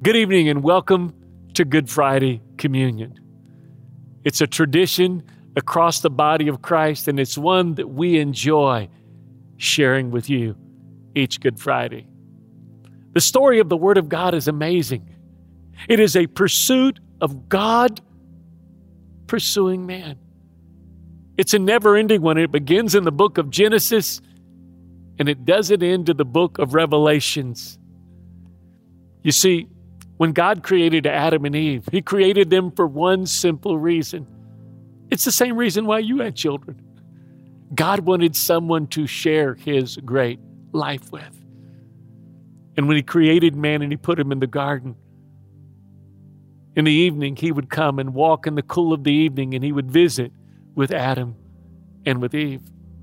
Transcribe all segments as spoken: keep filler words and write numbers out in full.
Good evening and welcome to Good Friday Communion. It's a tradition across the body of Christ, and it's one that we enjoy sharing with you each Good Friday. The story of the Word of God is amazing. It is a pursuit of God pursuing man. It's a never-ending one. It begins in the book of Genesis, and it doesn't end in the book of Revelations. You see, when God created Adam and Eve, He created them for one simple reason. It's the same reason why you had children. God wanted someone to share His great life with. And when He created man and He put him in the garden, in the evening He would come and walk in the cool of the evening, and He would visit with Adam and with Eve.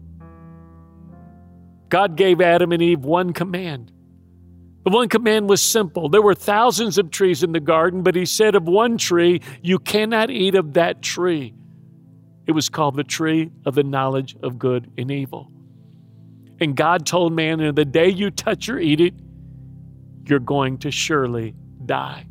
God gave Adam and Eve one command. The one command was simple. There were thousands of trees in the garden, but He said of one tree, you cannot eat of that tree. It was called the tree of the knowledge of good and evil. And God told man, and the day you touch or eat it, you're going to surely die.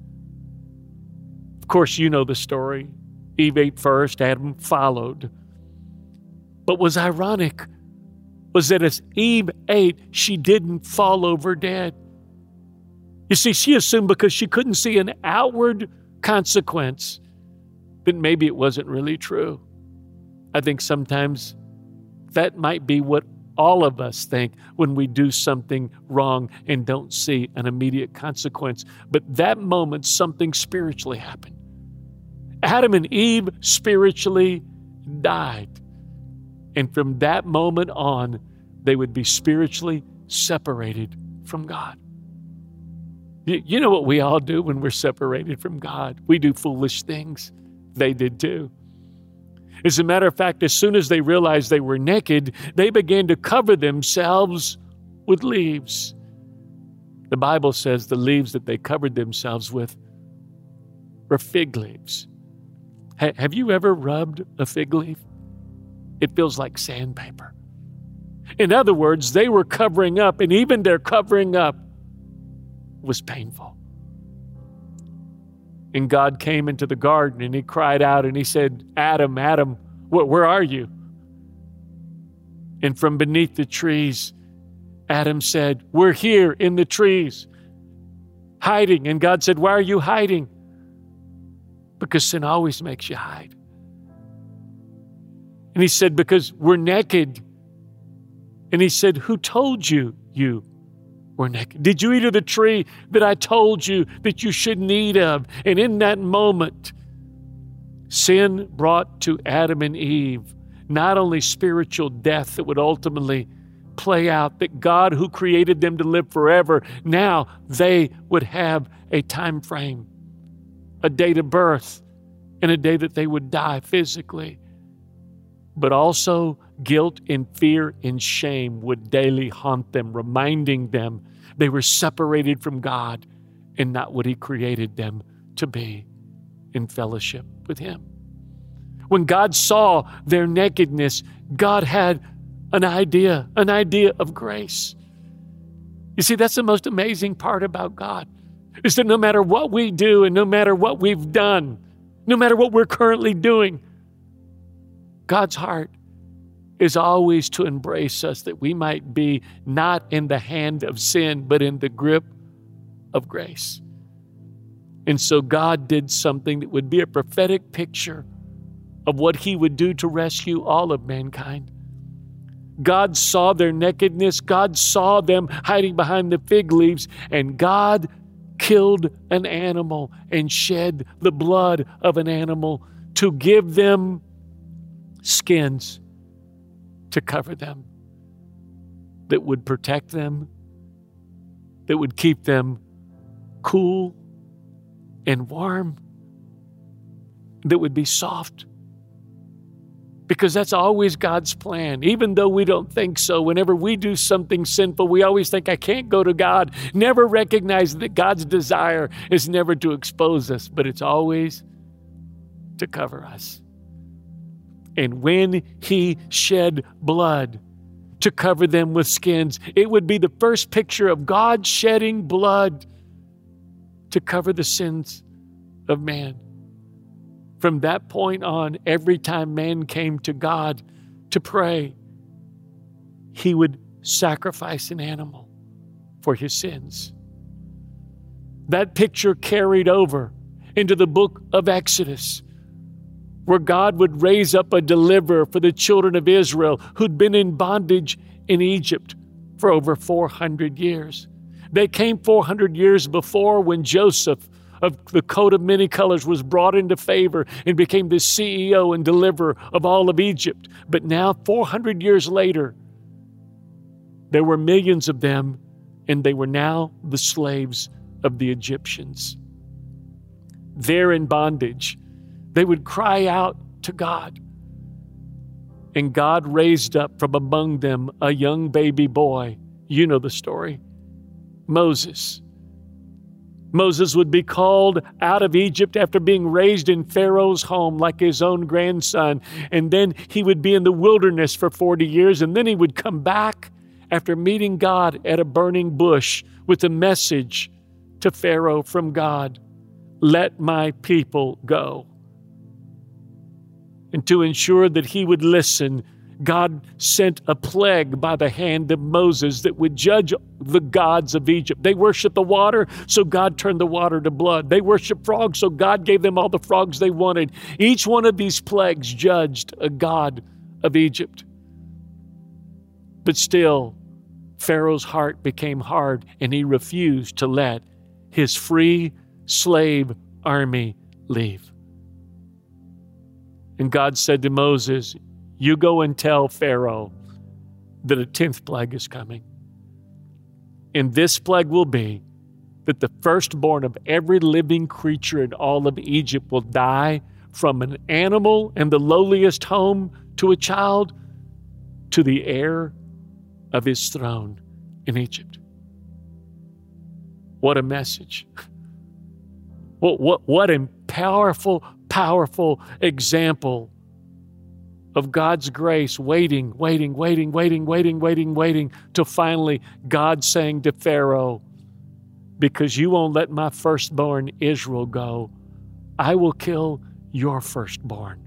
Of course, you know the story. Eve ate first, Adam followed. But what was ironic was that as Eve ate, she didn't fall over dead. You see, she assumed because she couldn't see an outward consequence that maybe it wasn't really true. I think sometimes that might be what all of us think when we do something wrong and don't see an immediate consequence. But that moment, something spiritually happened. Adam and Eve spiritually died. And from that moment on, they would be spiritually separated from God. You, you know what we all do when we're separated from God? We do foolish things. They did too. As a matter of fact, as soon as they realized they were naked, they began to cover themselves with leaves. The Bible says the leaves that they covered themselves with were fig leaves. Ha- have you ever rubbed a fig leaf? It feels like sandpaper. In other words, they were covering up, and even their covering up was painful. And God came into the garden and He cried out and He said, Adam, Adam, wh- where are you? And from beneath the trees, Adam said, we're here in the trees, hiding. And God said, why are you hiding? Because sin always makes you hide. And He said, because we're naked. And He said, who told you you were naked? Did you eat of the tree that I told you that you shouldn't eat of? And in that moment, sin brought to Adam and Eve not only spiritual death that would ultimately play out, that God who created them to live forever, now they would have a time frame, a date of birth, and a day that they would die physically. But also guilt and fear and shame would daily haunt them, reminding them they were separated from God and not what He created them to be in fellowship with Him. When God saw their nakedness, God had an idea, an idea of grace. You see, that's the most amazing part about God, is that no matter what we do and no matter what we've done, no matter what we're currently doing, God's heart is always to embrace us, that we might be not in the hand of sin, but in the grip of grace. And so God did something that would be a prophetic picture of what He would do to rescue all of mankind. God saw their nakedness. God saw them hiding behind the fig leaves, and God killed an animal and shed the blood of an animal to give them skins to cover them, that would protect them, that would keep them cool and warm, that would be soft. Because that's always God's plan. Even though we don't think so, whenever we do something sinful, we always think, I can't go to God. Never recognize that God's desire is never to expose us, but it's always to cover us. And when He shed blood to cover them with skins, it would be the first picture of God shedding blood to cover the sins of man. From that point on, every time man came to God to pray, he would sacrifice an animal for his sins. That picture carried over into the book of Exodus, where God would raise up a deliverer for the children of Israel who'd been in bondage in Egypt for over four hundred years. They came four hundred years before, when Joseph of the coat of many colors was brought into favor and became the C E O and deliverer of all of Egypt. But now, four hundred years later, there were millions of them, and they were now the slaves of the Egyptians. There in bondage, they would cry out to God. And God raised up from among them a young baby boy. You know the story. Moses. Moses would be called out of Egypt after being raised in Pharaoh's home like his own grandson. And then he would be in the wilderness for forty years. And then he would come back after meeting God at a burning bush with a message to Pharaoh from God. Let my people go. And to ensure that he would listen, God sent a plague by the hand of Moses that would judge the gods of Egypt. They worshiped the water, so God turned the water to blood. They worshiped frogs, so God gave them all the frogs they wanted. Each one of these plagues judged a god of Egypt. But still, Pharaoh's heart became hard, and he refused to let his free slave army leave. And God said to Moses, you go and tell Pharaoh that a tenth plague is coming. And this plague will be that the firstborn of every living creature in all of Egypt will die, from an animal and the lowliest home to a child to the heir of his throne in Egypt. What a message. What, what, what a powerful, powerful example of God's grace, waiting, waiting, waiting, waiting, waiting, waiting, waiting, till finally God saying to Pharaoh, because you won't let my firstborn Israel go, I will kill your firstborn.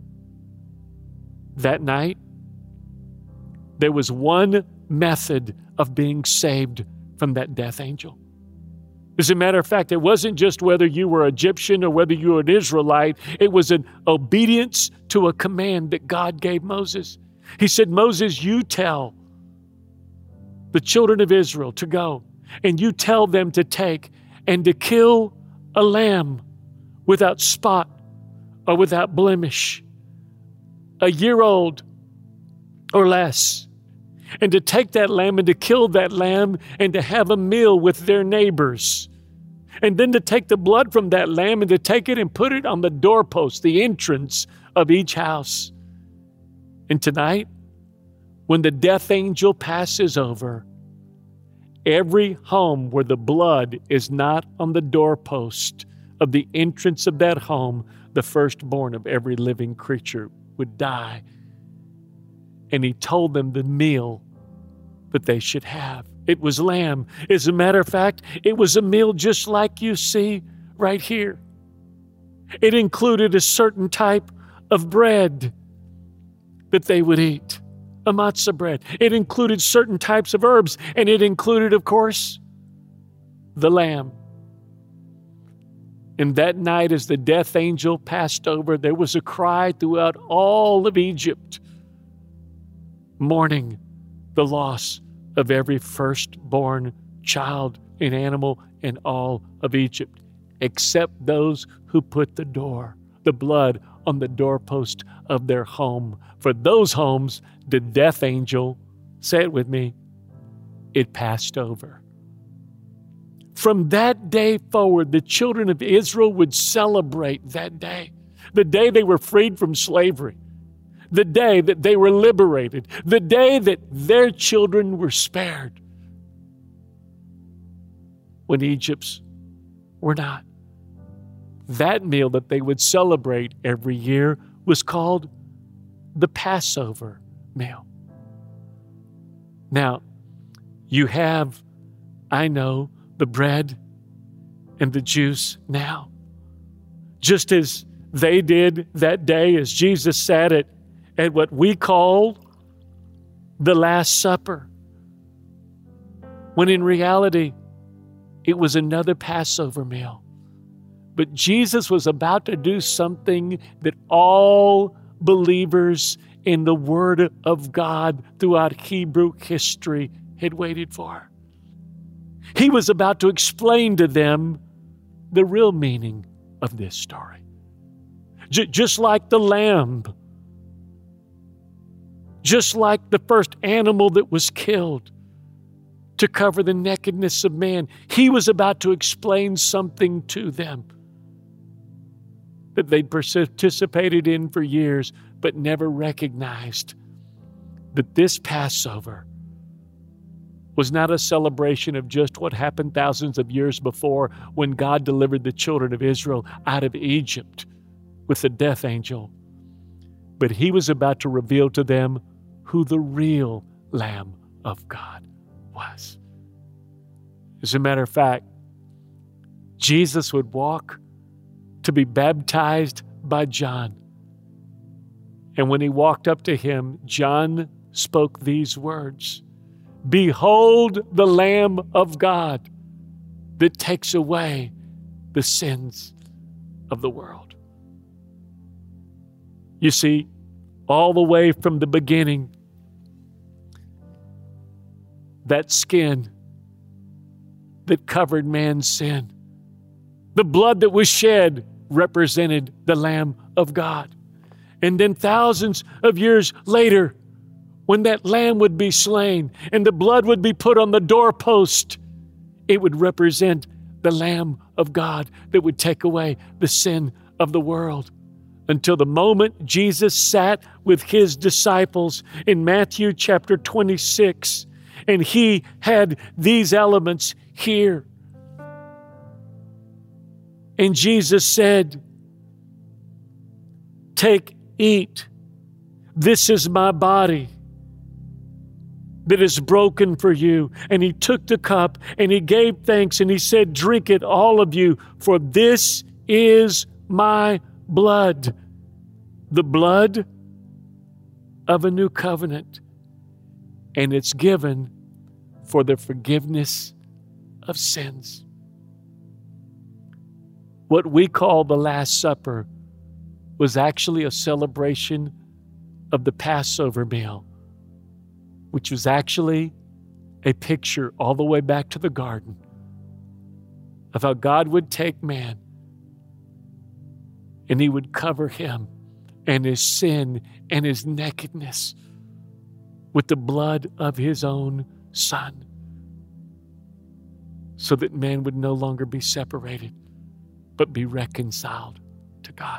That night, there was one method of being saved from that death angel. As a matter of fact, it wasn't just whether you were Egyptian or whether you were an Israelite. It was an obedience to a command that God gave Moses. He said, Moses, you tell the children of Israel to go, and you tell them to take and to kill a lamb without spot or without blemish, a year old or less, and to take that lamb and to kill that lamb and to have a meal with their neighbors. And then to take the blood from that lamb and to take it and put it on the doorpost, the entrance of each house. And tonight, when the death angel passes over, every home where the blood is not on the doorpost of the entrance of that home, the firstborn of every living creature would die. And he told them the meal that they should have. It was lamb. As a matter of fact, it was a meal just like you see right here. It included a certain type of bread that they would eat, a matzah bread. It included certain types of herbs, and it included, of course, the lamb. And that night, as the death angel passed over, there was a cry throughout all of Egypt, mourning the loss of every firstborn child and animal in all of Egypt, except those who put the door, the blood on the doorpost of their home. For those homes, the death angel, say it with me, it passed over. From that day forward, the children of Israel would celebrate that day, the day they were freed from slavery, the day that they were liberated, the day that their children were spared, when Egypt's were not. That meal that they would celebrate every year was called the Passover meal. Now, you have, I know, the bread and the juice now. Just as they did that day as Jesus sat at, at what we call the Last Supper, when in reality, it was another Passover meal. But Jesus was about to do something that all believers in the Word of God throughout Hebrew history had waited for. He was about to explain to them the real meaning of this story. J- just like the lamb, just like the first animal that was killed to cover the nakedness of man, he was about to explain something to them that they'd participated in for years, but never recognized that this Passover was not a celebration of just what happened thousands of years before when God delivered the children of Israel out of Egypt with the death angel. But he was about to reveal to them who the real Lamb of God was. As a matter of fact, Jesus would walk to be baptized by John. And when he walked up to him, John spoke these words, "Behold the Lamb of God that takes away the sins of the world." You see, all the way from the beginning, that skin that covered man's sin, the blood that was shed represented the Lamb of God. And then thousands of years later, when that lamb would be slain and the blood would be put on the doorpost, it would represent the Lamb of God that would take away the sin of the world. Until the moment Jesus sat with his disciples in Matthew chapter twenty-six, and he had these elements here. And Jesus said, "Take, eat. This is my body that is broken for you." And he took the cup and he gave thanks and he said, "Drink it, all of you, for this is my blood, the blood of a new covenant, and it's given for the forgiveness of sins." What we call the Last Supper was actually a celebration of the Passover meal, which was actually a picture all the way back to the garden of how God would take man and he would cover him and his sin and his nakedness with the blood of his own Son, so that man would no longer be separated, but be reconciled to God.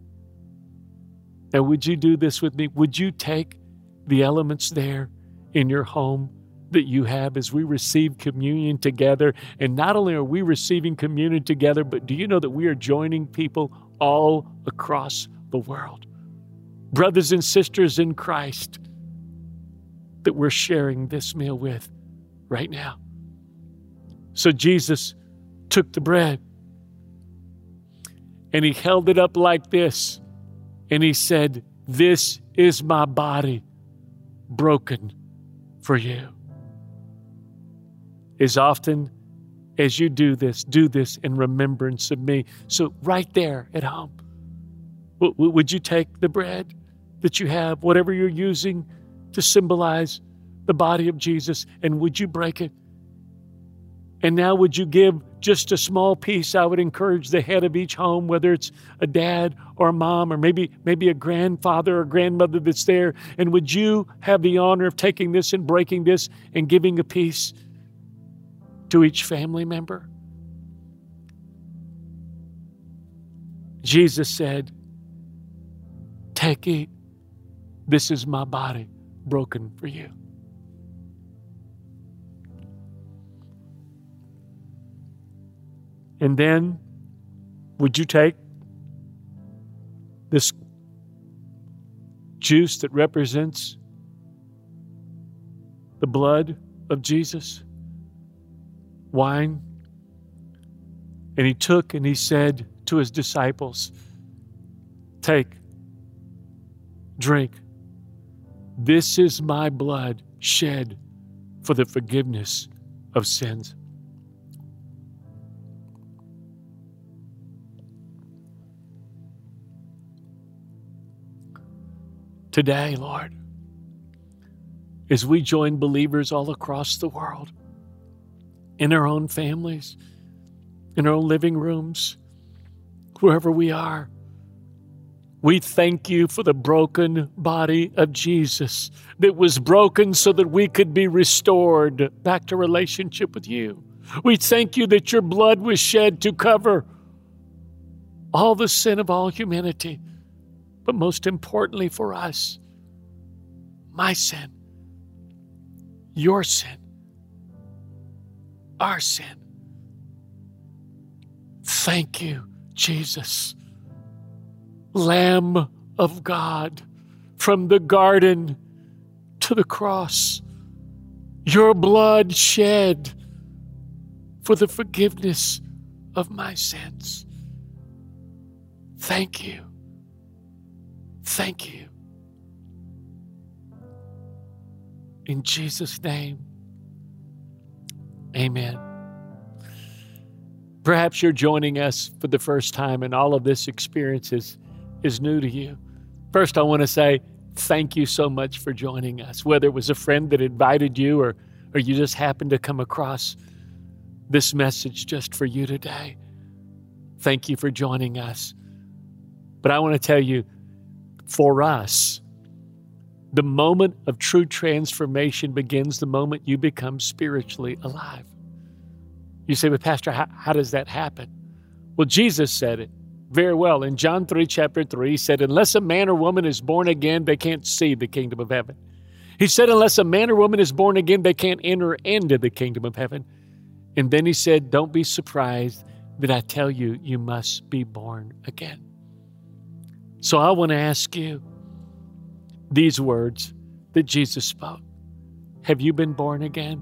Now, would you do this with me? Would you take the elements there in your home that you have as we receive communion together? And not only are we receiving communion together, but do you know that we are joining people all across the world? Brothers and sisters in Christ that we're sharing this meal with right now. So Jesus took the bread and he held it up like this and he said, "This is my body broken for you." As often as you do this, do this in remembrance of me. So right there at home, would you take the bread that you have, whatever you're using to symbolize the body of Jesus, and would you break it? And now would you give just a small piece? I would encourage the head of each home, whether it's a dad or a mom or maybe, maybe a grandfather or grandmother that's there, and would you have the honor of taking this and breaking this and giving a piece to each family member? Jesus said, "Take, eat. This is my body broken for you." And then, would you take this juice that represents the blood of Jesus, wine, And he took and he said to his disciples, take, drink. This is my blood shed for the forgiveness of sins. Today, Lord, as we join believers all across the world, in our own families, in our own living rooms, wherever we are, we thank you for the broken body of Jesus that was broken so that we could be restored back to relationship with you. We thank you that your blood was shed to cover all the sin of all humanity, but most importantly for us, my sin, your sin, our sin. Thank you, Jesus, Lamb of God, from the garden to the cross, your blood shed for the forgiveness of my sins. Thank you. Thank you. In Jesus' name, amen. Perhaps you're joining us for the first time and all of this experience is, is new to you. First, I want to say thank you so much for joining us, whether it was a friend that invited you or, or you just happened to come across this message just for you today. Thank you for joining us. But I want to tell you, for us, the moment of true transformation begins the moment you become spiritually alive. You say, but Pastor, how, how does that happen? Well, Jesus said it very well. In John three, chapter three, he said, unless a man or woman is born again, they can't see the kingdom of heaven. He said, unless a man or woman is born again, they can't enter into the kingdom of heaven. And then he said, don't be surprised that I tell you, you must be born again. So I want to ask you these words that Jesus spoke. Have you been born again?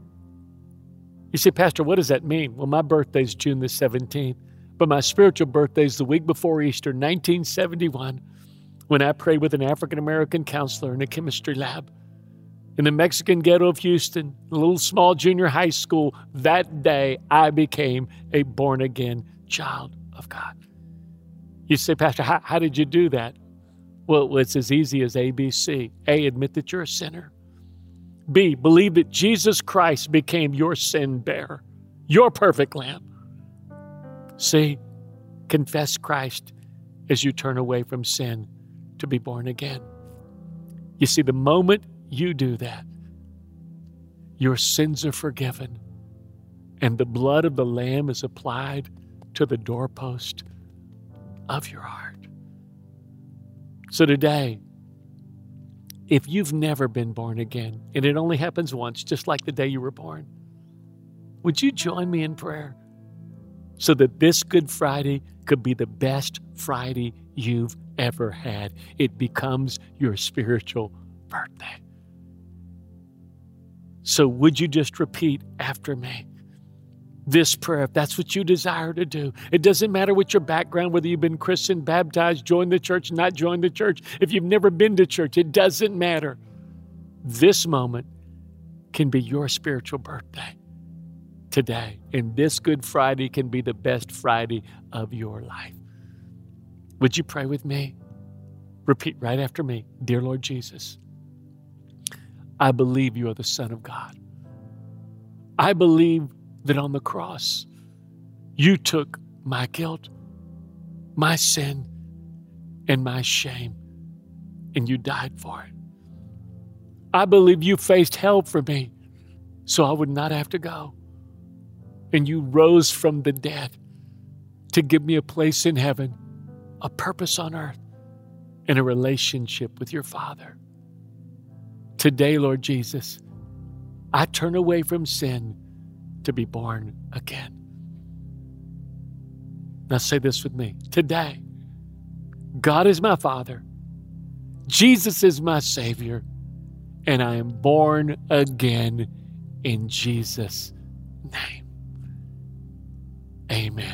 You say, Pastor, what does that mean? Well, my birthday is June the seventeenth, but my spiritual birthday is the week before Easter, nineteen seventy-one, when I prayed with an African-American counselor in a chemistry lab in the Mexican ghetto of Houston, a little small junior high school. That day, I became a born-again child of God. You say, Pastor, how, how did you do that? Well, it's as easy as A, B, C. A, admit that you're a sinner. B, believe that Jesus Christ became your sin bearer, your perfect lamb. C, confess Christ as you turn away from sin to be born again. You see, the moment you do that, your sins are forgiven and the blood of the Lamb is applied to the doorpost of your heart. So today, if you've never been born again, and it only happens once, just like the day you were born, would you join me in prayer so that this Good Friday could be the best Friday you've ever had? It becomes your spiritual birthday. So would you just repeat after me this prayer, if that's what you desire to do? It doesn't matter what your background, whether you've been Christian, baptized, joined the church, not joined the church. If you've never been to church, it doesn't matter. This moment can be your spiritual birthday today. And this Good Friday can be the best Friday of your life. Would you pray with me? Repeat right after me. Dear Lord Jesus, I believe you are the Son of God. I believe that on the cross, you took my guilt, my sin, and my shame, and you died for it. I believe you faced hell for me so I would not have to go. And you rose from the dead to give me a place in heaven, a purpose on earth, and a relationship with your Father. Today, Lord Jesus, I turn away from sin to be born again. Now say this with me. Today, God is my Father, Jesus is my Savior, and I am born again in Jesus' name. Amen.